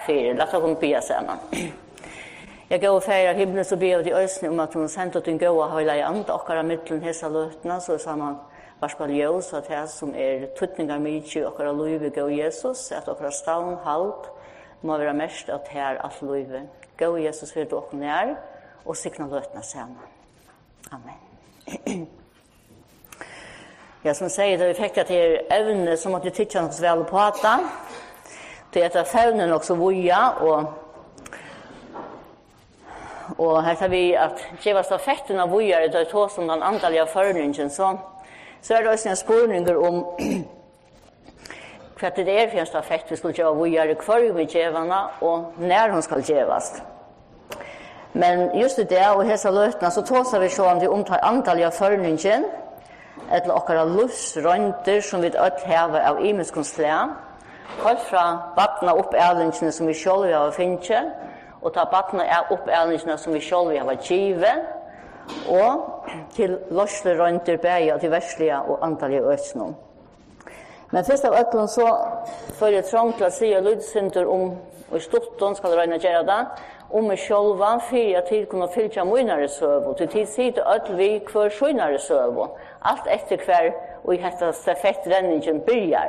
för det. Låt oss be sammen. Jag går färra himlen så ber de ösne om att hon sänder din goda höjla i ande och kara mittlen hessa lötna så samman varspal ljus att det som tutningar mycket och kara löjve gå Jesus att och stavn halt må vara mest att här allt löjve. Gå Jesus för dock när och sikna lötna samman. Amen. Jag som säger det vi fick att det är ävne som att det tycker något väl på att det är faunen också voja och här tar vi att ge oss effekten av vojar det är som den andliga förningen så är det också en spårning om för att det är första effekt vi skulle göra vojar kvar med gevarna och när hon ska gevas. Men just det och hesa lötna så tåsar vi så om det omtar andliga förningen eller okkara livsrøynter som vi ødt hever av imenskonstlea, kalt fra batna opp ælingene som vi selv har finnet, og ta batna opp ælingene som vi selv har givet, og til løsle røynter bæge av de verslige og antallige øtsene. Men først av øtlen så får jeg trang til å si at lydsynder om, og i storten skal røyne gjøre det, om meg selv, for jeg til kunne fylle møynere søv, og til tid sier øtl vi hver skjøynere søv, allt efter kvar och i detta stafettrenningen börjar.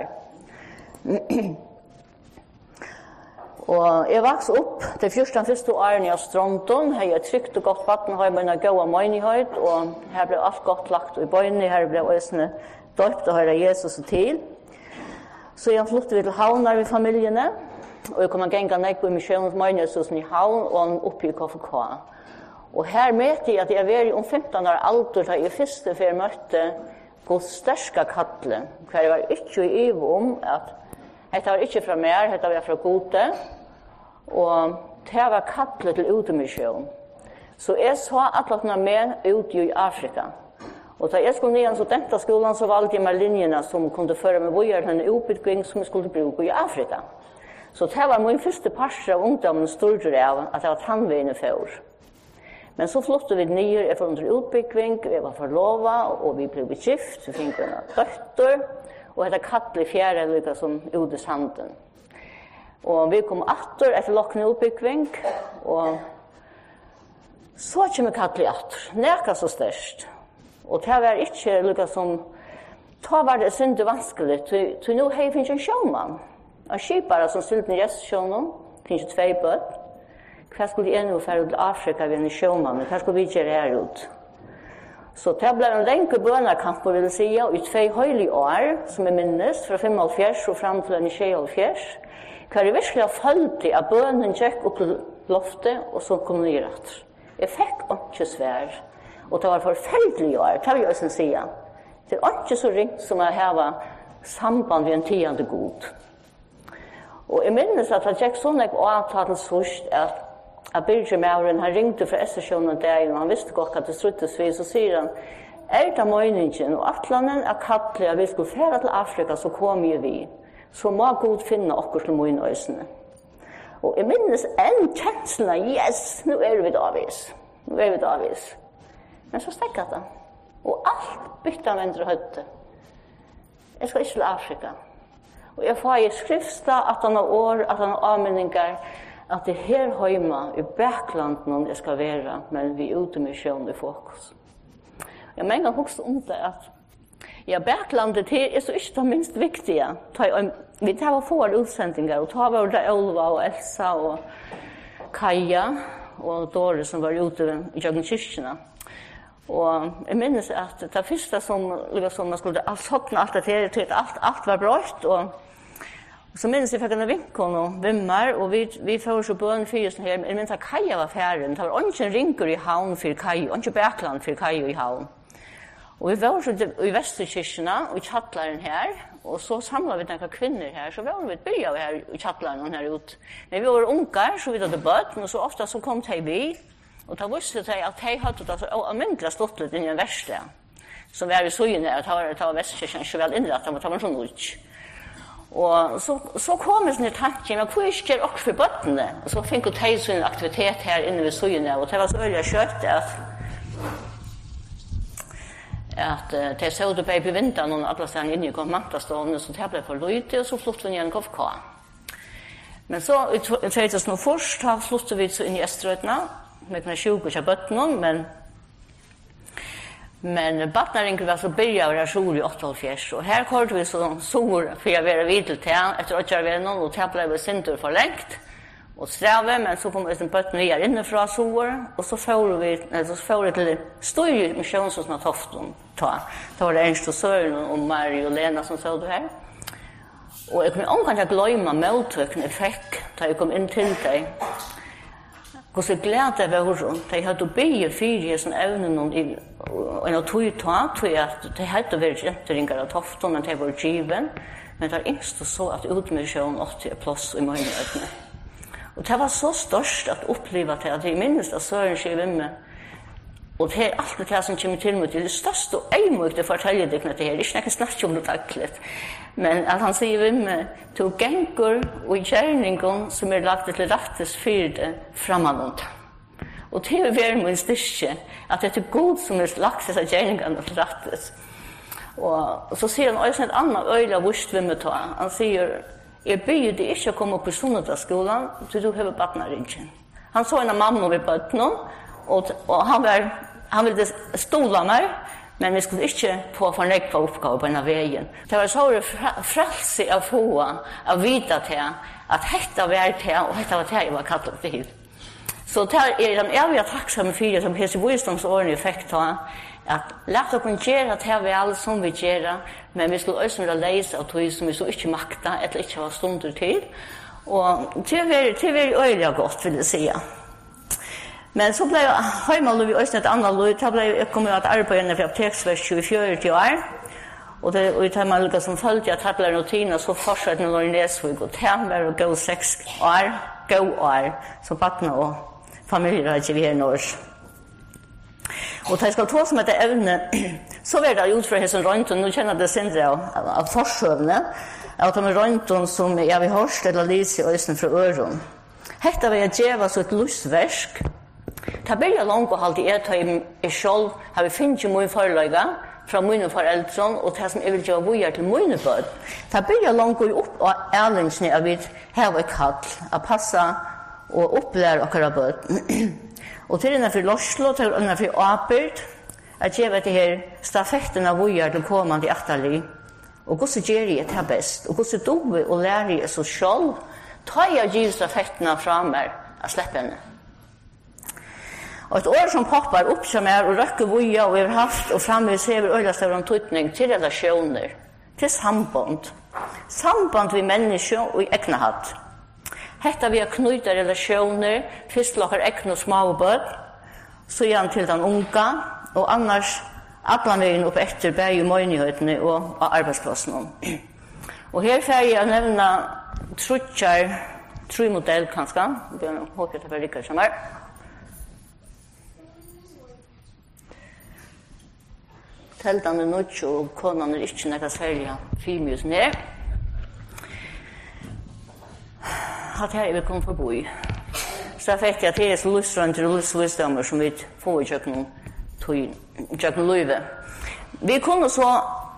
Och jag växte upp till första åren i Stronton. Här jag tryckt och gott vatten har jag en goda menighet och här blev allt gott lagt i bönen. Här blev ösne döpt och höra Jesus till. Så jag flyttade till Havnar med familjerna och jag kom att gänga ner på missionsmenighetsusen i Havn och uppe i KFK. Och här mötte jag att jag var om 15 år alder da jeg første for møtte Guds sterska kattle. For jeg var ikke i iv om at dette var ikke fra meg, dette var fra Gode. Og det var kattle til utemission. Så jeg så atlatna med ute i Afrika. Og da jeg skulle ned til studentaskolen så valgte jeg meg linjerna som kunne føre med vojer til en utbygging som jeg skulle bruke i Afrika. Så det var min første parser av ungdommen større av at det var tannvene for. Men så flyttade vi ner efter under utbyggning, vi var förlova och vi blev gift, vi fick en dotter och hade kattle fjärde lika som Udes handen. Och vi kom åter efter lockna utbyggning och så kommer kattle åter, näka så störst. Och det var inte lika som, då var det synd vanskligt, så nu har finns en sjöman. En skipare som styrt ner gästsjönen, finns 2 böt. Hva skulle jeg nå fære til Afrika ved en sjømann? Hva skulle vi gjøre her ut? Så det ble en lenge bønnekamp, vil jeg si, i 2 høylige år, som jeg minnes, fra 75 og frem til 76. Hva jeg virkelig har følt til at bønnen gikk opp til loftet, og så kom det rett. Jeg fikk ikke svær, og det var forferdelige år, det vil jeg også si. Det er ikke så ringt som å ha samband med en tiende god. Og jeg minnes at det gikk sånn jeg avtalte først at Birger Mauren, han ringte fra Estersjonen dagen, og han visste godt at det struttes vi, så sier han, det meningen, og atlanen kattle, at vi skulle fære til Afrika, så kom vi. Så må Gud finne okkur til møgnøysene. Og jeg minnes en kjensla, yes, nå vi davis. Nå vi davis. Men så stekket det. Og alt bytte av hverandre høyde. Jeg skal ikke til Afrika. Og jeg får i skriftsta at han har år, at han har avmenninger, at det her hjemme i baklanden jeg skal være, men vi er ute med sjøen i fokus. Jeg mener også om det at ja, backlandet her er så ikke det minst viktige. Vi tar få utsendinger, og tar var det Olva og Elsa og Kaja og Dore som var ute i kyrkene. Og jeg minnes at det første som man skulle sokne alt det til at alt var brått, og så minnes jeg fikk en vinkon og vimmer, og vi får så bøn fyrelsen her, jeg minnes at Kaja var ferdig, det var ikke ringer i havn for Kaja, ikke backland for Kaja i havn. Og vi var så i Vesterkirkene, og i kjattleren her, og så samlet vi noen kvinner her, så var vi begynt her i kjattleren her ut. Men vi var unger, så vi hadde bøtt, og så ofte så kom de vi, og da visste de at de hadde det så almindelig stått litt inn i en verste, som var i søgene her, det var Vesterkirkene ikke vel innrettet, men det var sånn ut. Og så kom det sånn tanken, men hvor ikke også for bøttene? Og så fikk de sånn aktivitet her inne ved søgene, og det var så øyelig kjøtt at det så det på vinteren og alle stedene inne i konfirmantastående, så det ble for lite, og så flyttet vi igjen KFK. Men så i 2001 da flyttet vi så inn i Østrøytene, med kunne sjuke ikke bøtten, men Batnaringen var så byrja av rasjon i 78, og her korte vi så sår for jeg være videre til, etter 8 år, og til ble vi sinter for lengt, og strave, men så kom vi en bøtten vi innefra sår, og så får vi til større misjon som har toften ta. Da var det Ernst og Søren og Marie og Lena som så det her. Og jeg kunne omkring til å glemme møttøkken jeg fikk da jeg kom inn til deg. Hvordan jeg glede jeg var rundt. Jeg hadde bygget fire som evnen og en av tog at det hadde vært gjenteringer av toften, men det var given. Men det var yngst så at utmisjonen 80 plass i møgnøtene. Og det var så størst at oppleve til at jeg minnes at Søren skrev med. Og det alt det som kommer til meg til det største og øymøkte forteller deg det her. Ikke snakke om det taklet. Men at han sier vi med to gengur og gjerningen som lagt til rettes for det fremanånd. Og det er min styrke at det er god som lagt til gjerningen til rettes. Og så sier han også et annet øyla vurst vi med ta. Han sier, jeg byr det ikke å komme på Sunnadagsskolen, så du har Batnaringen. Han så en av mamma ved bøttene, og han ville stola meg, men vi skulle ikke få for nekva oppgave på denne veien. Det var så frelse å få, å vite til at dette var til, og dette var til jeg var kattet til. Så det er den evige takksomme fire som Hesi Wisdomsårene fikk ta, at lagt å kunne gjøre til vel som vi gjør, men vi skulle også være leise av tog som vi så ikke makta, eller ikke var stunder til. Og det var øyelig godt, vil jeg si. Men så ble jeg vi også et annet lyd. Da ble jeg kommet til å arbeide for apoteksvers 24 år. Og det tar man lykke som følte at det ble rutiner, så fortsatt når jeg leser og det var å gå 6 år, så Batna og familier har ikke vi her i Norge. Og da jeg skal ta som et evne, så var det ut fra Hessen Røynton, nå kjenner det sindre av forsøvne, at de Røynton som jeg har hørt, eller lyser i øyne fra øren. Hette var jeg djeva så et lystversk. Det blir langt og alltid jeg selv, har vi finnet mye foreløyga fra mine foreldre, og det som jeg vil gjøre vujer til mine bød. Det blir langt og opp av ærlingsene av vi har et kall, å passe og opplære akkurat bød. Og til denne for Loslo, til denne for Apert, at jeg vet det her stafetten av vujer til kommende i Atali, og hvordan gjør jeg det best, og hvordan dover og lærer jeg så selv, tar jeg givet stafettene fra meg og slipper henne. Og et år som poppar opp som og røkker vuja og vi har haft og fremvis hever øyla større tøytning til relasjoner, til samband. Samband vi mennesker og i egna hatt. Hetta vi har knyta relasjoner, først til dere egna småbød, så igjen til den unga, og annars atlanveien opp etter bæg i møynighetene og arbeidsplassen. Og her får jeg nevne tre modell kanskje, jeg håper det var riktig som er. Teltene er nødt, og konene er ikke noe særlig filmhus ned. At her er vi kommet forbi. Så jeg fikk at det er så lustrønter og lustvisdommer som vi får i kjøkken løyve. Vi kunne så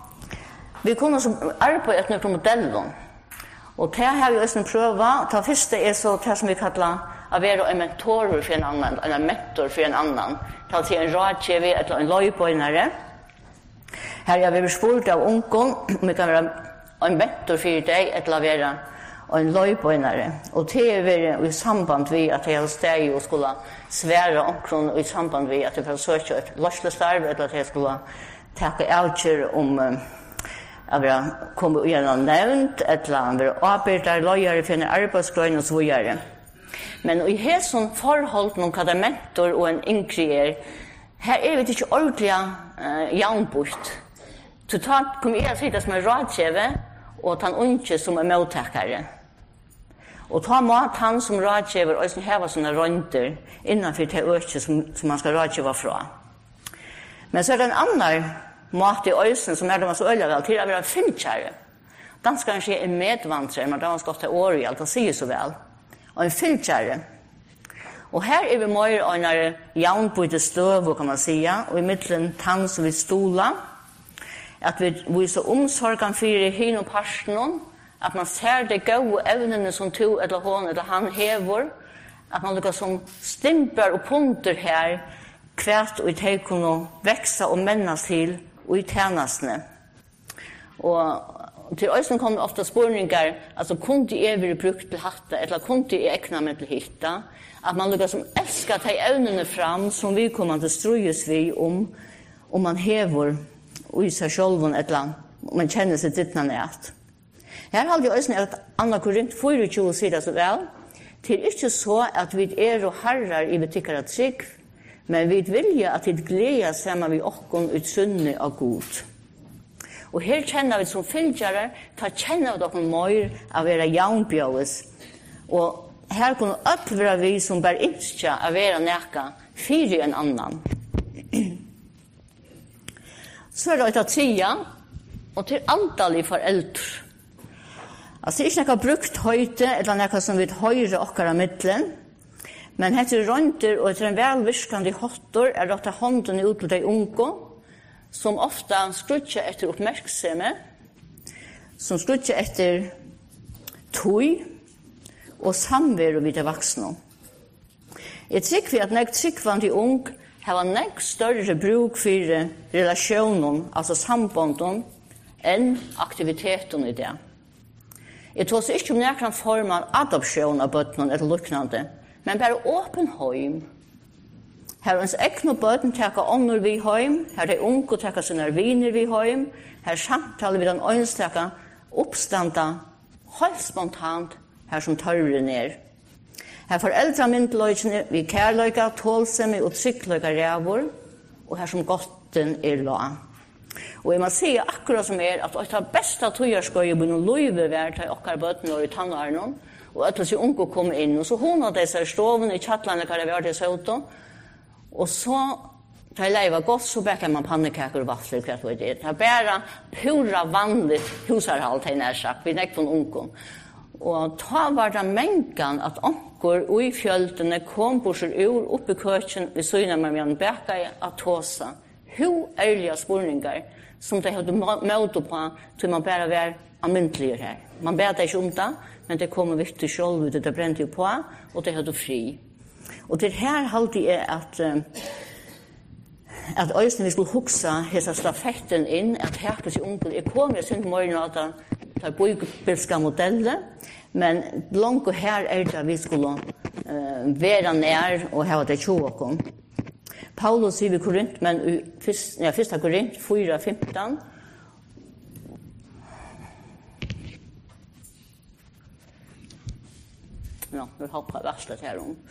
arbeide etter noen modeller. Og det har vi også prøvet. Det første er så det som vi kaller å være en mentor for en annen, eller en mentor for en annen. Det er en rådkjeve eller en løypøynere. Her har vi spurt av ungen om vi kan være en mentor for deg eller være en løypøynere. Og det er i samband med at jeg har steg og skulle svære omkron, og i samband med at jeg får søke et løslestarv, eller at jeg skulle takke avgjør om at jeg kommer gjennom nevnt, eller at jeg arbeider løyere for en arbeidsgrøn og så videre. Men i hæsson forhold noen hva det er mentor og en yngre her er vi ikke ordentlig jaunbort. Totalt kommer jeg til å si det som er rådkjeve, og den unge som er mottakere. Og ta mat han som rådkjever, og som har sånne rønter innenfor det øke som man skal rådkjeve fra. Men så er det en annen mat i øysen som er det man så øyler vel til å være en fyllkjære. Danskeren sier en medvantre, men det har stått til året i alt, det sier så vel. Og en fyllkjære. Og her er vi mer av en jaunbøyde støv, kan man si, og i midten tann som vi stola, at vi viser omsorgen for hin og parsten, at man ser det gode evnene som to eller hon eller han hever, at man lukkar som stimper og punter her kvært og i teg kunne veksa og mennas til og i tjenestene. Og til øysen kom det ofte spurningar, altså kunne jeg være brukt til hatta, eller kunne jeg ekna meg til hitta, at man lukkar som elskar de evnene fram som vi kommer til strøyes vi om man hever og i seg sjølven et eller annet, om man kjenner seg dittna nært. Her har jeg også at 2 Korint 24 sier det så vel, til ikke så at vi og herrar i betikkere trygg, men vi vilja at vi gleder sammen vi okkon ut sunne av god. Og her kjenner vi som fylgjere, ta kjenner vi okkon mer av være jaunbjøves, og her kunne være vi som bare innskja av være neka fire en annan. Så det etter tida, og til antallig foreldre. Altså, ikke noe brukt høyde, eller noe som vil høyre okkara middelen, men etter rønter og etter en velvirkende hottor rett hånden ut til de unge, som ofte skrutjer etter oppmerksomme, som skrutjer etter tøy og samvær vid de voksne. Jeg tykker at når jeg tryggvandig ung har nek større bruk for relasjonen, altså sambanden, enn aktiviteten i det. Jeg tror ikke om nærkant form av adopsjon av bøttene eller lukkende, men bare åpen heim. Her er ens ekne bøtten takker ånder vi heim, her er de unge takker sine viner vi heim, her samtaler vi den øynstaker oppstanda helt spontant her som tørre ned. Her foreldre myndløykene vi kærløyga, tålsemme og tryggløyga rævor, og her som gotten la. Og jeg må si akkurat som at det beste tøyerskøy på noen løyve var til okkar bøtten og i tannarnon, og at de unge kom inn, og så hun hadde seg stoven i kjattlene hva det var til søvd, og så da jeg leiva godt, så bekker man pannekaker og vafler, hva det er. Det er bare pura vanlig husarhalt, har jeg sagt, vi nekk von unge. Og da var det mengan at onker og i fjøltene kom borser ur oppe i køkken ved søgnet med en bekker av tåsa. Hvor ærlige spurningar som de hadde møte på til man bare var amyntlige her. Man ber det ikke om det, men det kom viktig selv, det brente jo på, og de hadde fri. Og det her halte jeg at øyne vi skulle huksa hese stafetten inn, at her til onkel, jeg kom jeg synes morgen at det er bøybilska modeller, men langt og her det vi skulle være nær og ha det tjoåkken. Paulus sier ved Korint, men i 1. Korint 4:15. Ja, vi hopper varslet her om.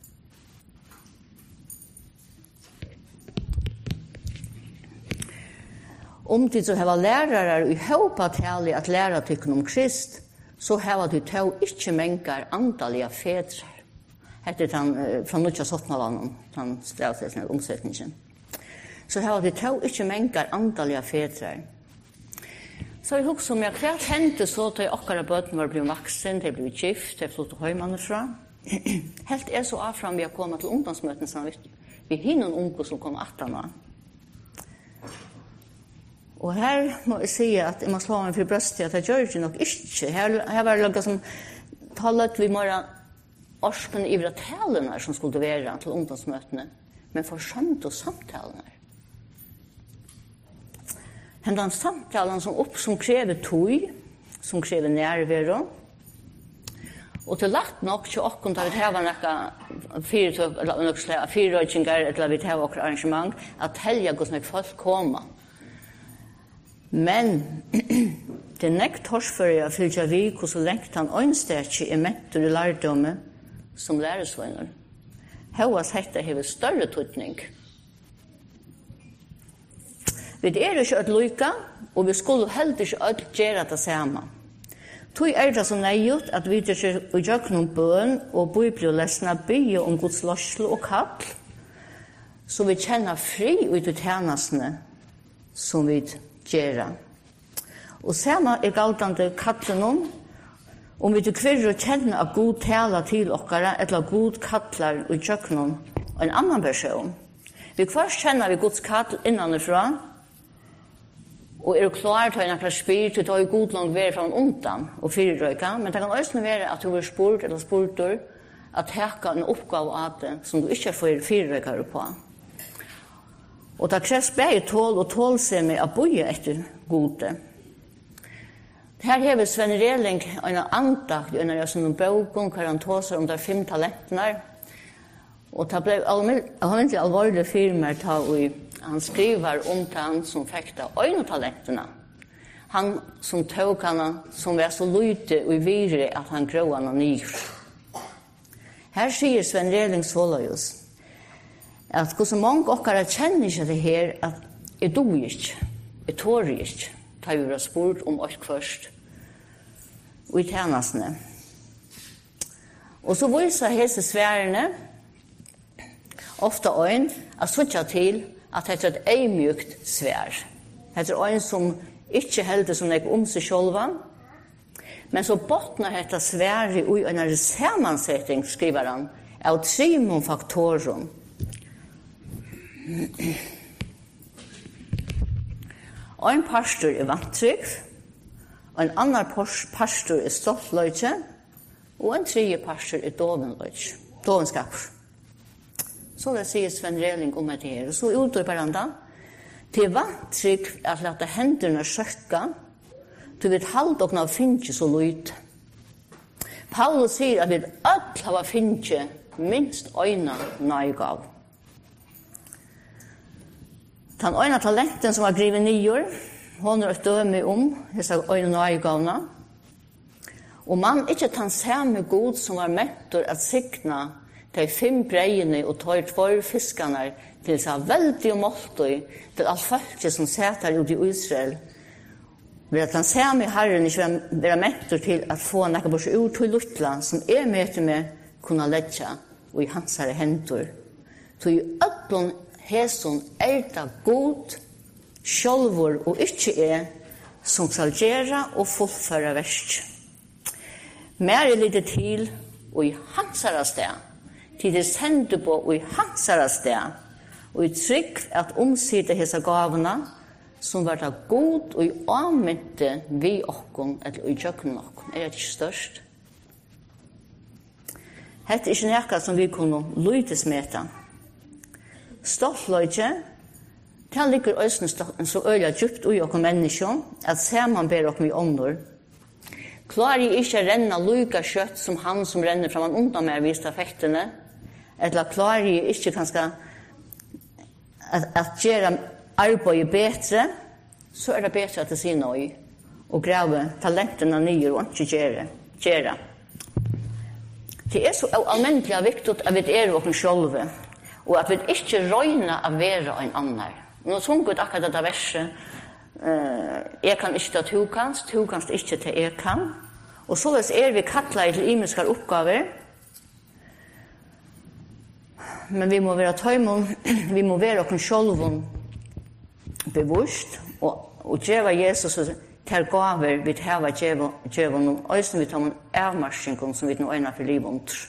Om de så har lærere i håpa tale at lære tykken om Krist, så har de to ikke mengar antallige fedre. Hette han fra Nutja Sottmalanum, han stravsesende omsetningen. Så har de to ikke mengar antallige fedre. Så jeg husker om hva hendte så til okkara bøten var blevet vaksen, de ble gift, de flott høymane fra. Helt så avfram vi har kommet til ungdomsmøten, så vi har noen unge som kom 18 år. Og her må jeg si at jeg må slå meg for brøstet at jeg gjør det nok ikke. Her var det noe som talet vi må orsken i talene som skulle være til ungdomsmøtene, men forsømt og samtalene. Hendan samtalen som krever tøy, som krever nærvære, og til lagt nok til åkken da vi har noen fyrrøykinger, eller vi har noen arrangement, at helga hvordan folk kommer. Men det nekt torsfører jeg fylgja vi hvordan lengt han øynstætje er mentor i lærdomme som læresvønner. Høyas hette hever større tøytning. Vi ikke et lykke, og vi skulle heller ikke gjøre det samme. Tøy det så nøyut at vi ikke gjør noen bøn og bibellesene bygge om Guds løsel og kall, så vi kjenner fri ut i tjenestene som vi gjør. Og samme galtande kallen om vi kvirrer kjenner at Gud taler til okkara, eller Gud kallar og gjør noen en annan person. Vi først kjenner vi Guds kall innanifra, Og klar til en spyr til å god langt være fra undan og fyrrøyka, men det kan også være at du blir spurt eller spurtur at heka en oppgave av det som du ikke får fyrrøykere på. Og det kreves bare tål og tålsemme av boje etter gode. Her hever Sven Reling en andakt i en av sånne bøkken, hvor han tåser om de 5 talentene. Og det ble almindelig alvorlig firmer ta han skriver om han som fikk de øynetalentene. Han som tog han som var så lite og virre at han grå han nyr. Her sier Sven Reling Solajus at hvor så mange okkara kjenner ikke det her at jeg dog ikke, jeg tår ikke, da vi var spurt om oss først og i tjenestene. Og så viser hese sværene ofte øyn at switcha til at det er et eimjukt svær. Det er øyn som ikke helder som jeg om seg sjølva, men så bottnar dette svære i en sammansetning, skriver han, av 3 faktorer. En pastor er vanttrygg, en annan pastor er stoltløyke, og en 3. pastor er dovenskap. Så det sier Sven Reling om det her. Og så utdyper han da, til vanttrygg at lette hendene søkka, til vi halvt og av finnes så lyd. Paulus sier at vi alt har finnes minst øyne nøygav. Den øyne talenten som var grivet 9 år, hun har et døme om disse øyne nøygavene. Og man ikke tan samme god som var mentor at signa de 5 breiene og 2 fiskene til seg veldig måltøy til alt folket som setter ut i Israel. Ved at han samme herren ikke være mentor til at få noe bort ut til luttla som møter med kunne letja og i hans herre hentor. Så i ødlån Heson det god, sjølvor og ikke som skal gjøre og fullføre verst. Mer litt til og i hansara sted, til det sender på og i hansara sted, og i trygg at omsida hese gavene, som var det god og i anmynte vi okkon, eller i kjøkken okkon. Det ikke størst? Dette ikke noe som vi kunne lytesmeta. Stoltløyke, det ligger øyne så øyla djupt ui okkur mennesker, at saman ber okkur i ånder. Klarer jeg ikke renna lyka kjøtt som han som renner fram undan meg vid stafettene, eller klarer jeg ikke kanskje at gjøre arbeidet bedre, så det bedre at det sier noe, og grave talentene nye og ikke gjøre. Det så almennelig viktig at vi okkur sjølve, og at vi ikke røyner å være en annen. Nå sunget akkurat dette verset, jeg kan ikke ta du kanst ikke ta jeg kan. Og så vi kattlet til imenske oppgaver, men vi må være tøymon, vi må være oss selv bevisst, og gjøre Jesus til gaver vi har gjøre noen, og vi tar noen avmarsking som vi nå øyner for livet.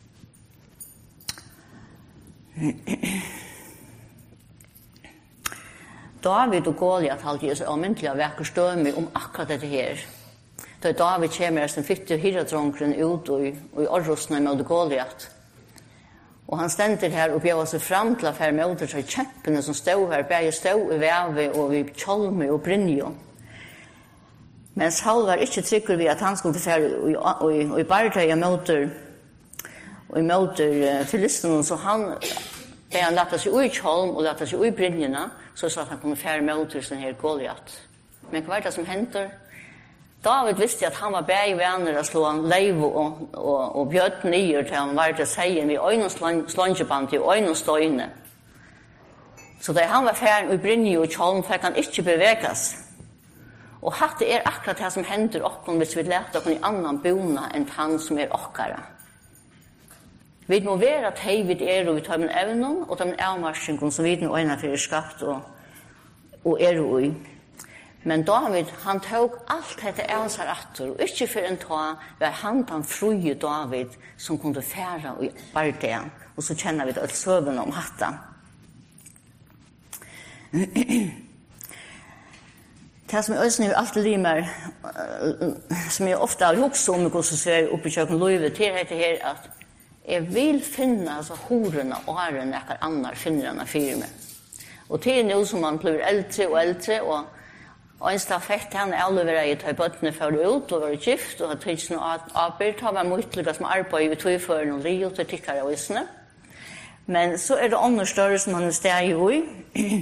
David og Goliat hadde så almindelig vekker stømme om akkurat dette her. Da David kommer som fitte hyrdronkeren ut og i orrosene med Goliat. Og han stender her og bjør seg frem til å fære med seg kjempene som stod her, bare stod i veve og i kjolme og brinjo. Men Saul var ikke trygger ved at han skulle fære og i bartøy og i møter filistene, så han lette seg ui kjolm og lette seg ui brinjene, så at han kunne fære møter sånn her Goliat. Men hva det som henter? David visste at han var bæg venner å slå han leiv og bjøtt nyer til han var til seien ved øynens slångeband til øynens støyne. Så da han var færen og brinje og kjolm fikk han ikke beveges. Og hatt det akkurat det som hender okken hvis vi lærte okken i annan bona enn han som okkara. Vi må være at hei vid og vi tar med evnen og den avmarskingen som vi nå øyne for skapt og og i. Men David, han tok alt dette av seg atter, og ikke for en ta, var han den fruje David som kunne fære i bardet, og så kjenner vi det søvende om hatta. Det som jeg også alltid limer, som jeg ofte har hukst om hvordan jeg ser oppe i kjøkken livet, til det her at jeg vil finne altså, horene og årene jeg annar finner enn fyre meg. Og til nå som man blir eldre og eldre, og en stafett han avleverer jeg til bøttene før ut, og var gift, og har tids noe arbeid, har vært mye som arbeid i tøyføren og rio til tikkere og isene. Men så det andre større som han steg i.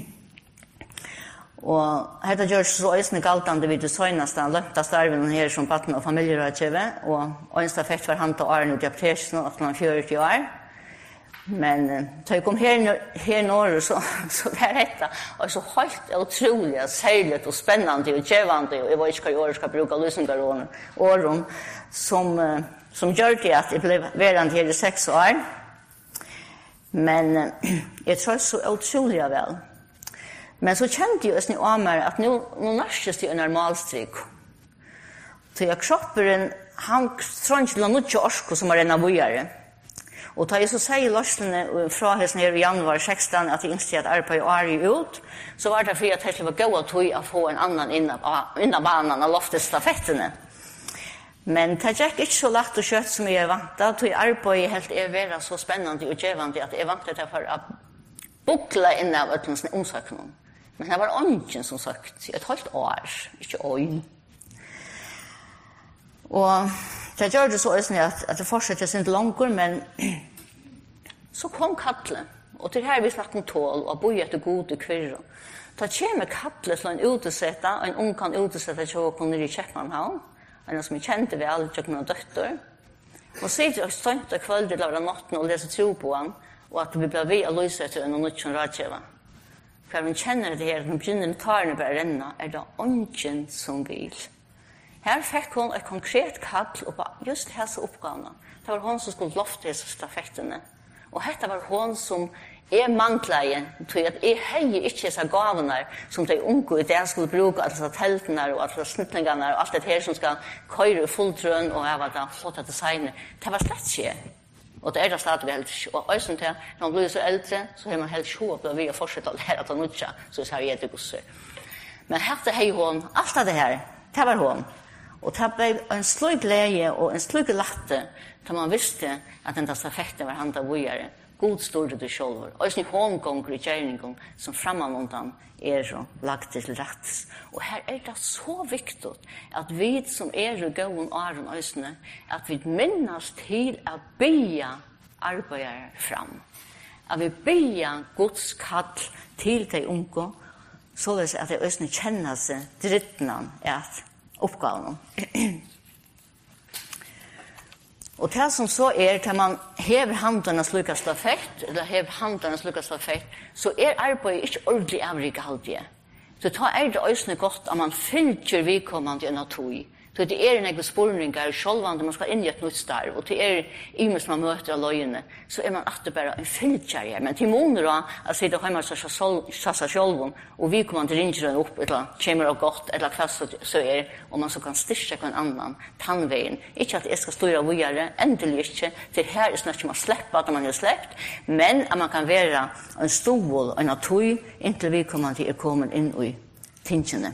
Og dette gjør så øyne galtende vid det søgneste, han løpte starven her som batten og familierådgjøve, og en stafett var han til åren ut i aptesen, at han 40 år. Men da jeg kom her norr så var dette og så helt utrolig, særlig og spennende og kjevende, og jeg vet ikke hva jeg skal bruke løsningeråren, som gjør det at jeg ble værende her i 6 år. Men jeg tror så utrolig vel. Men så kjente jeg også av meg at nå nærkes det en normalstryk. Så jeg kropperen, han trenger til å nødje orsko som er en av bojere. Og da jeg så sier løsene fra hesten her i januar 16 at jeg innstod at arbeid året ut, så var det fordi at det var gode tog å få en annan innan banan av loftestafettene. Men det gikk ikke så lagt og kjøtt som jeg vant. Da tog arbeid helt være så spennende og gjevende at jeg vant det for å bukla inn av øtlensene omsøkene. Men det var ingen som søkte et halvt år, ikke øyn. Og det gjør det så at det fortsetter sin langer, men så kom kattlet. Og til her vi snakker om tål, og bor etter gode kvirre. Da kommer kattlet til en utesette, en ung kan utesette til å komme ned i Kjeppmannhavn, en som jeg kjente vel, til noen døtter. Og sitter og stønt og kvöldet av natten og leser tro på han, og at vi ble ved å løse etter en nytt som rådgjøver. For hun kjenner det her, når begynner tarene bare renne, det ingen som vil. Her fikk hun et konkret kall på just disse oppgavene. Det var hun som skulle lofte disse stafettene. Og dette var hun som manglet, til at jeg heier ikke disse gavene som de unge i det skulle bruke, alle teltene og alle snittlingene og alt det her som skal køyre fulltrøn og jeg var da flott til designet. Det var slett ikke. Og det det stadig helt ikke. Og også til, når man blir så eldre, så har man helt sjå opp og vi har fortsatt å lære til å nødja, så jeg sier det gusser. Men her hei hun, alt av det her, det var hun. Og det ble en slik glede og en slik latte da man visste at den stafetten var handet vågjere. God stod det selv. Og sånn håndgonger i gjerningen som fremmedmåndan så lagt til rettes. Og her det så viktig at vi som og gåen åren øsene, at vi minnes til å bya arbeidere fram. At vi bya Guds kall til de unge, så at de øsene kjenner seg drittene at oppgaven. Og det som så til man hever handen og slukker stafett, eller hever handen og slukker stafett, så arbeidet ikke ordentlig avrik alltid. Så da det øsne godt at man fylker vidkommende en av tog. Så det en egen spårninger, sjølvande man skal inn i et nytt starv, og til imens man møter av løgene, så man alltid bare en fylkjer. Men til måneder da, at sitte hjemme seg sjølven, og vidkommende ringer den opp, eller kommer og godt, eller hva så og man så kan styrke på en annan tannveien. Ikke at jeg skal styre videre, endelig ikke, til her snart ikke man slipper at man har slept, men at man kan være en stol, en av tog, inntil vidkommende kommet inn i tingene.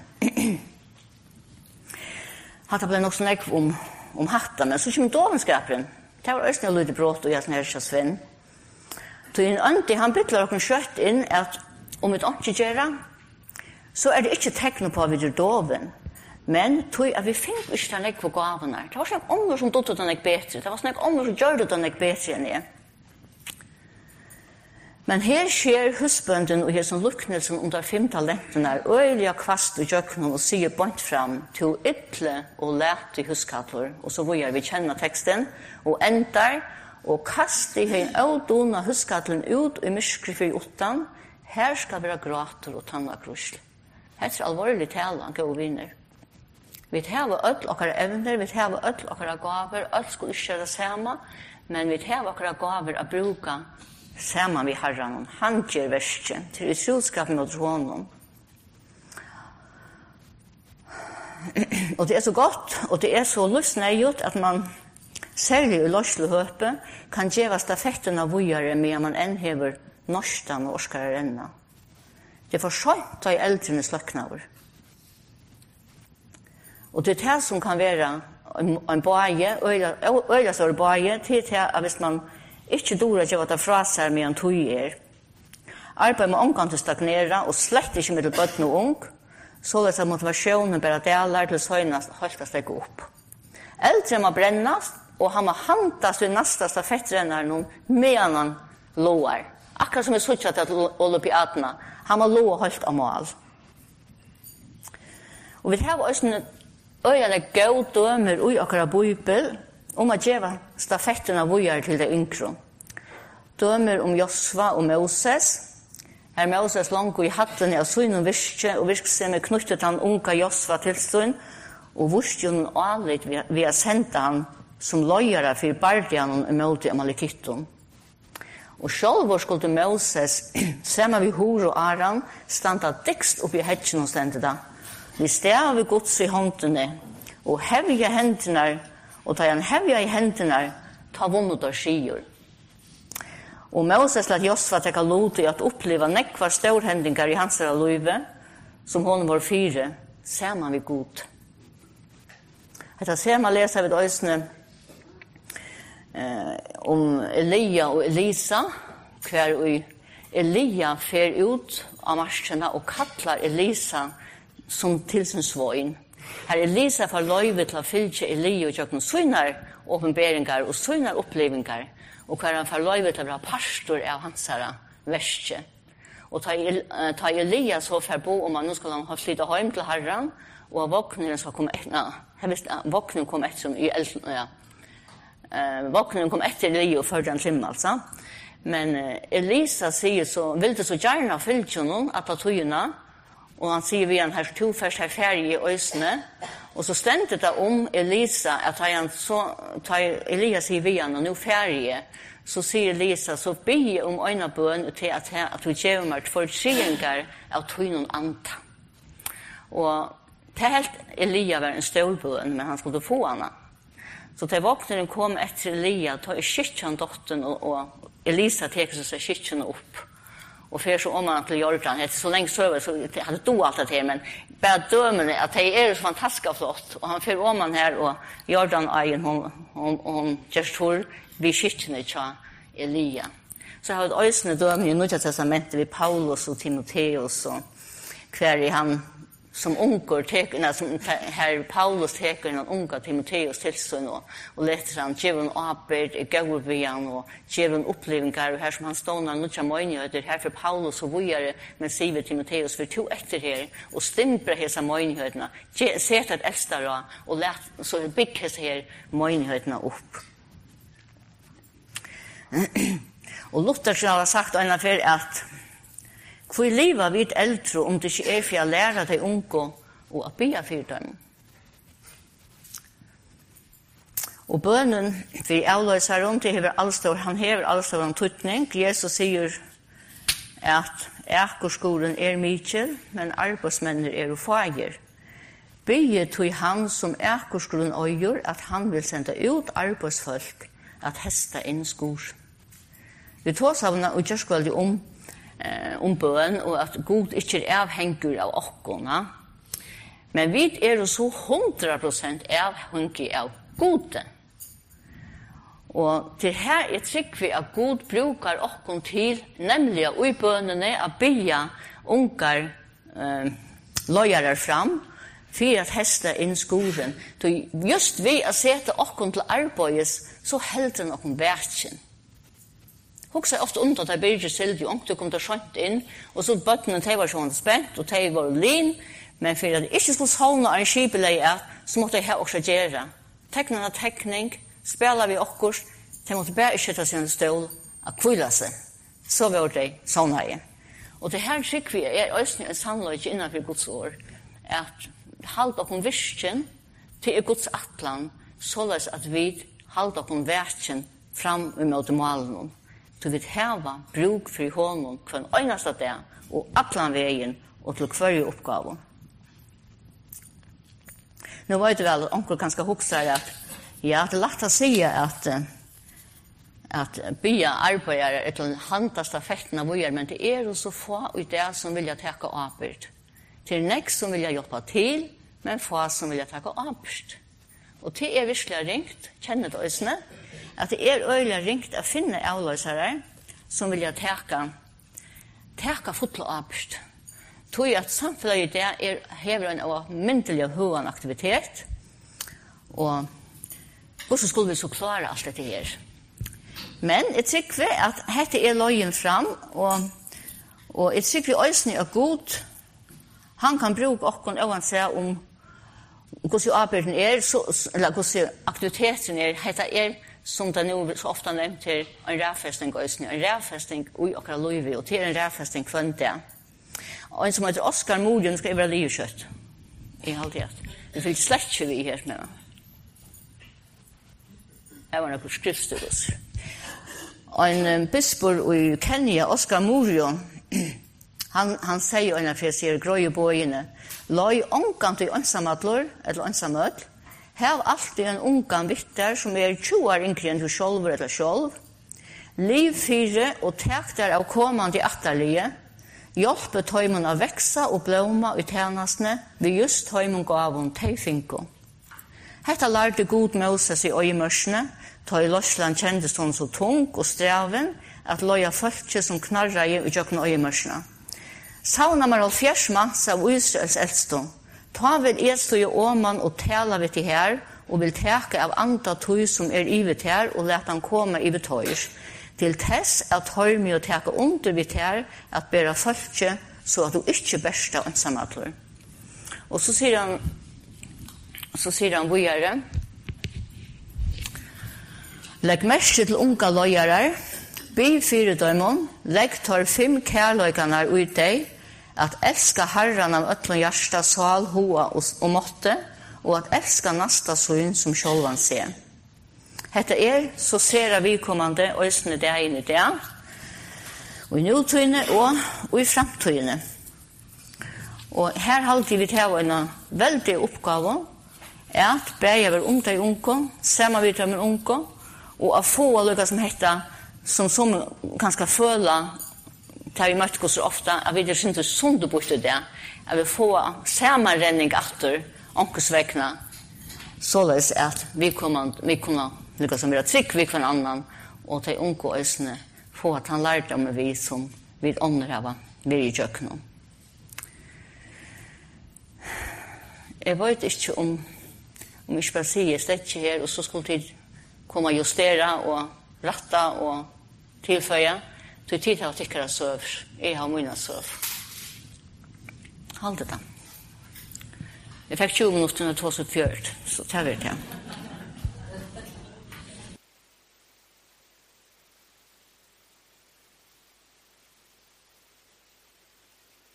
Hatta ble nok snakk om hatta, men så kommer dovenskapen. Det var også noe lite brått og jeg snart ikke Sven. Så en anti, han bytler dere kjøtt inn at om vi ikke gjør det, så det ikke tegn på at vi er doven. Men tog at vi finner ikke den på gavene. Det var sånn ånger som døde den ikke bedre. Det var sånn ånger som gjør den ikke bedre enn jeg. Men her skjer husbønden og her som luknelsen under 5 talentene øyelig kvast og jøkken og sier bort fram til ytle og lete huskattler. Og så vil vi kjenne teksten og endar og kaste hen avdona huskattelen ut i myskri for 8. Her skal være grater og tannakrusl. Her alvorlig tale, gode vinner. Vi har ødel okkara evner, vi har ødel okkara gaver, alt skulle ikke gjøre det samme, men vi har okkara gaver å bruke sammen med Herren. Han gjør verset til i troskap mot honom. Og det så godt, og det så lystnøyt at man særlig i løslig høpe kan gjøre stafetten av vujere med at man enn hever norstan og orskere renna. Det for sånt av eldrene sløknaver. Og det här som kan vara en baje, öjla stor baje, till att hvis man inte dora gjøre det fra seg med en tog Arbeid med omgang til stagnera og slett ikke med bøtten og ung, således at motivasjonen bare deler til søgnast holdt å stekke opp. Eldre må brennast, og han må hantas ved neste stafettrenneren med han loar. Akkurat som jeg suttet til olympiadene, han må loa holdt av mål. Og vi har også øyne gode dømer i akkurat bibel, om å gjøre stafettene vujer til det yngre. Dømer om Josva og Moses. Her Moses langt i hatten av sønnen virke, og virksomhet knyttet han unga Josva til stund, og vurste jo alit ved å sende han som løyere for bardianen imot Amalekitten. Og selv skulle Moses, sammen med Hor og Aran, standa dikst oppi hedgen og stendte da. Vi stev ved gods i håndene, og hevja hendene, og da han hevja i hendene, ta vunnet og skier. Og Moses lät Josva teka lot i at oppleva nekvar storhendingar i hans løyve, som hon var 4, saman vi god. Dette ser man lesa vid øysene om Elia og Elisa, hver Elia fer ut av marskene og kallar Elisa som til sin svøyn. Her Elisa får løyve til å fylke Elia og gjøre søgnar åpenberingar og søgnar opplevingar, og hver han får løyve til å være pastor av hans verste. Og ta Elia så får bo om han nå skal han ha flyttet hjem til Herren, og våkningen skal komme etter, våkningen kom etter i elden, ja. Våkningen kom etter Elia og førte han til altså. Men Elisa sier så, vil det så gjerne fylke noen at ta tøyene, og han sier vi han her to først her ferie i øysene, og så stendte det om Elisa, at ta Elia sier vi han, og nå ferie, så sier Elisa, så be om øyne bøn til at du gjør meg fortringar av tøynen anta. Og til helt Elia var en stålbøn, men han skulle få henne. Så til våkningen kom etter Elia, ta i skikkjen dotteren, og Elisa teker seg skikkjen opp. Og for så om han til Jordan, så lenge søver, så hadde du alt det her, men bare dømene, at det så fantastisk flott. Og han fer om han her, og Jordan-eien, hun gjør vi skikkjene til Elia. Så har vi øysene dømene i Nya Testamentet ved Paulus og Timoteus, og hver han som unger som her Paulus teker en unga Timoteus til seg og leter han gjør en arbeid, gav vi han og gjør en opplevingar, og her som han stående noe møgnigheter, her for Paulus og vujere, men sier Timoteus for to etter her, og stimper hese møgnighetene, set et elstara, og let så bygg hese her møgnighetene opp. Og Luther har sagt en affær at hvor livet vid eldre om det ikke for å lære de unge og å be for dem. Og bønnen for avløseren til han hever allstår en tøtning. Jesus sier at ækerskolen mykje, men arbeidsmenner og fager. Be til han som ækerskolen øyer at han vil sende ut arbeidsfolk at hesta inn skor. Vi tar savnet og gjør skvaldig om bøn, og at Gud ikke avhenger av okkona. Men vi så 100% avhengig av Gud. Og til her trygg vi at Gud brukar okkon til, nemlig i bønene, å bygge ungar løyere fram, for at heste inn skolen. Just vi å sette okkon til arbeids, så helder okkon verken. Hugsa ofta at det blir sildi, og det kom til skjønt inn, og så bøttene de var sånn spent, og de var lin, men for at det ikke skulle savne en skipeleie, så måtte jeg ha også gjøre. Teknende tekning, spela vi okkurs, de måtte bare ikke ta sin stål, og kvile seg. Så var det sånn her. Og det her trykk vi også en sannløyde innenfor Guds år, at halda okkom virken til Guds atlan, således at vi halda okkom verken fram imot malen. Så vi hava bruk for honom hver øyneste dag, og atlan veien, og til hver oppgave. Nå vet du vel, onkel kan skal huske at ja, det lagt å si at bya arbeidere til handtaste fettene vi men det jo så få ut det som vilja teka arbeid. Til nek som vilja hjelpe til, men få som vil ta avbørst. Og til virkelig ringt, kjenner det også, at det øyelig ringt å finne avløsere som vil teka fotla avbørst. Tog at samfunnet det hever en myndelig høyere aktivitet, og hvordan skulle vi så klare alt dette her? Men jeg tykker at dette løyen fram, og jeg tykker også at God, han kan bruke okken uansett om hvordan arbeidet eller hvordan aktiviteten dette som det nå så ofte nevnt til en rævfesting også, en rævfesting i okra løyve, og til en rævfesting kvønte. Og en som heter Oskar Morgen skal være livkjøtt i halvtid. Det finnes slett ikke vi her med. Jeg var noen skriftstudus. Og en bispor i Kenya, Oskar Morgen, han sier en av sier grøye bøyene, «Løy ångan til ønsamadler, eller ønsamødl, hev alltid en ungan vitter som 20 år yngre enn du sjølv eller sjølv, liv fire og tek der av kommande atterlige, hjelpe tøymon å veksa og blåma i tjenestene, vi just tøymon gavon teifinko. Hetta lærte god Moses i øyemørsene, tøy Løsland kjendes hon så tung og streven, at løya folke som knarra i jøkken øyemørsene. Sauna man 70 manns av Israels eldste, ta vil stå i åman og tala vi til her, og vil teke av andre tøy som ivet her, og lete han komme i betøyr. Til tess at høyr med å teke under vidt her, at bæra folke, så at du ikke bæsta ensamadler. Og så sier han videre, legg merke til unga løyere, by 4 døymon, legg tar 5 kærløykanar ut deg, at elska herran av ötlun hjärsta, sal, hoa og måtte, og at elska nasta syn som sjølvan se. Hetta så ser vi kommande øysene det inn i det, og i nutøyne og i framtøyne. Og her halte vi til en veldig oppgave, at breie over de unge, sammen vi til unge, og å få noe som heter, som kan føle, tar vi møtt så ofte, at vi ikke sunde bort til det, at vi får sammenrenning etter onkelsvekkene, således at vi kunne liksom være trygg ved hver annen, og de unge øsene få at han lærte om vi som vi ånder vi i kjøkkenen. Jeg vet ikke om ikke bare sier slett ikke her, og så skulle de komme og justere og rette og tilføye, så tid til å tykke søv. Jeg har mine søv. Hold det da. Jeg fikk 20 minutter når jeg tog så fjørt, så tar vi det.